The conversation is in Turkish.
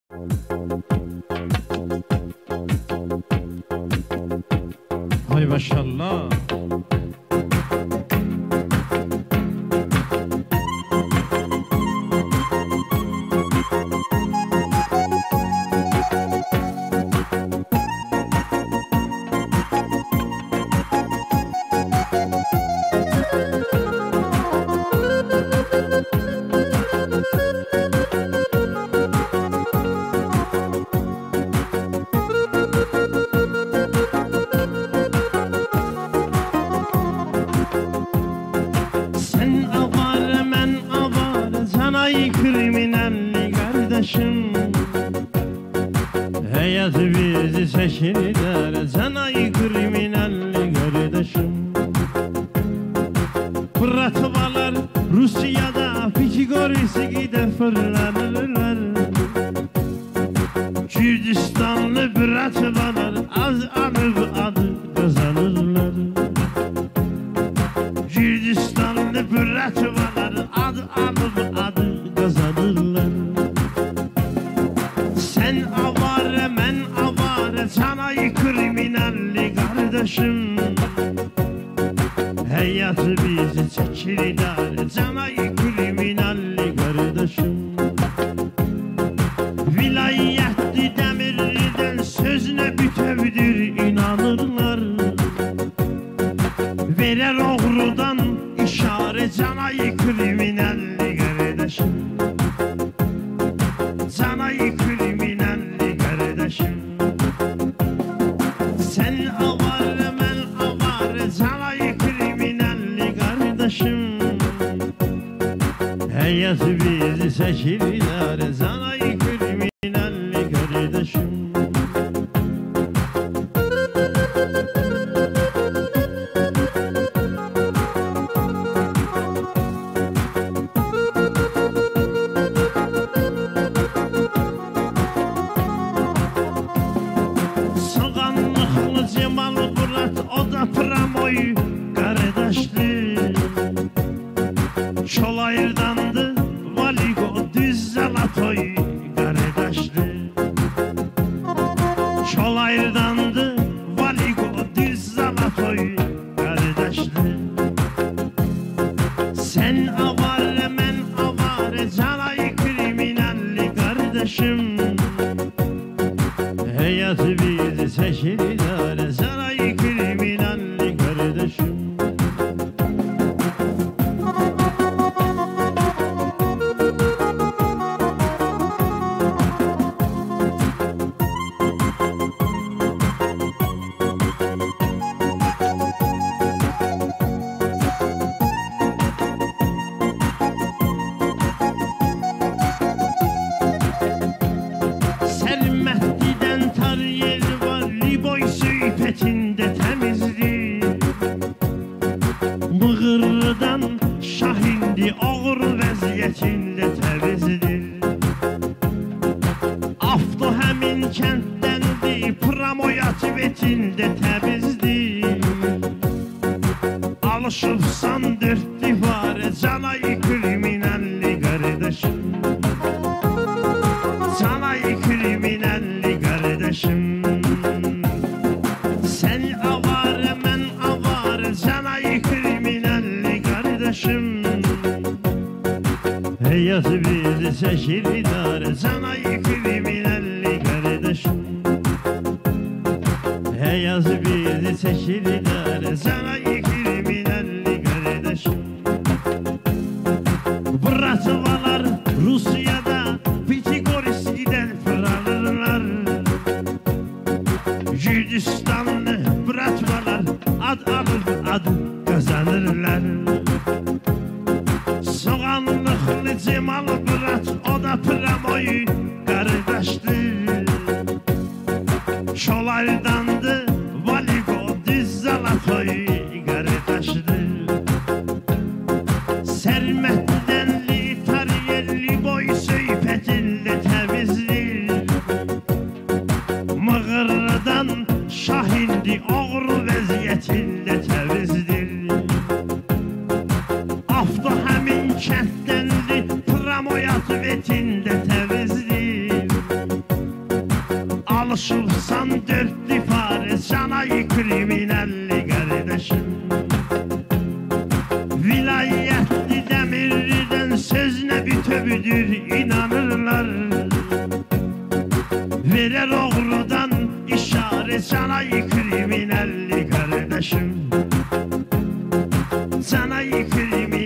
Hay maşallah. Kriminalli kardeşim, hayat bizi seçilir. Canay kriminalli kardeşim, Fıratvalar Rusya'da Fiçigorisi gider fırlanırlar. Kürdistanlı Fıratvalar az alıp adı kazanırlar. Kürdistanlı Fıratvalar az alıp adı kazanırlar. Sen avare ben avare, canay kriminalli kardeşim, hayatı bizi çekirler. Canay kriminalli kardeşim, vilayetli demirden sözüne bütevdir inanırlar. Verer oğrudan işaret, canay kriminalli kardeşim, canay kriminalli kardeşim. Sen avare ben avare, canay kriminalli kardeşim, hayat bizi seçilir. Canay kriminalli kardeşim. Pramoy kardeşli, Çolayırdandı Valigo düz Zalatoy kardeşli. Çolayırdandı Valigo düz Zalatoy kardeşli. Sen avare ben avare, canay kriminalli kardeşim, hayat bizi seçilir. Canay kriminalli kardeşim. Sermehdi'den tar yer var, Liboy söhbetinde temizdi. Mığırdan Şahindi ağır vəziyyətində təvizdir. Afto həmin kənddəndir, Pramoyat vetində təvizdir. Alışıbsan dörd divarə, canay kriminalli kardeşim, canay kriminalli kardeşim. Sen avare ben avare, canay kriminalli kardeşim, hayat bizi seçilir. Canay kriminalli kardeşim, hayat bizi seçilir. Canay kriminalli kardeşim. Fıratvalar Rusya'da Fiçigorisi'den fırlanırlar. Kürdistanlı Fıratvalar ad alır adı kazanırlar. Soğanlıklı Cemal Fırat, o da Pramoy kardeştir. Çolayırdandı Valigo düz Zalatoy kardeştir. Sermehdi'den Litariyelli boy söhbetinde təvizdir. Mığırdan Şahindi ağır vəziyyətində təvizdir. Afto həmin kənddəndir, Pramoyat vetində təvizdir. Çalışırsan dörtlü fare sanayi kriminalli kardeşim. Vilayetli demirden sözüne bütövüdür inanırlar. Verer oğrudan işaret sanayi kriminalli kardeşim. Sanayi kriminalli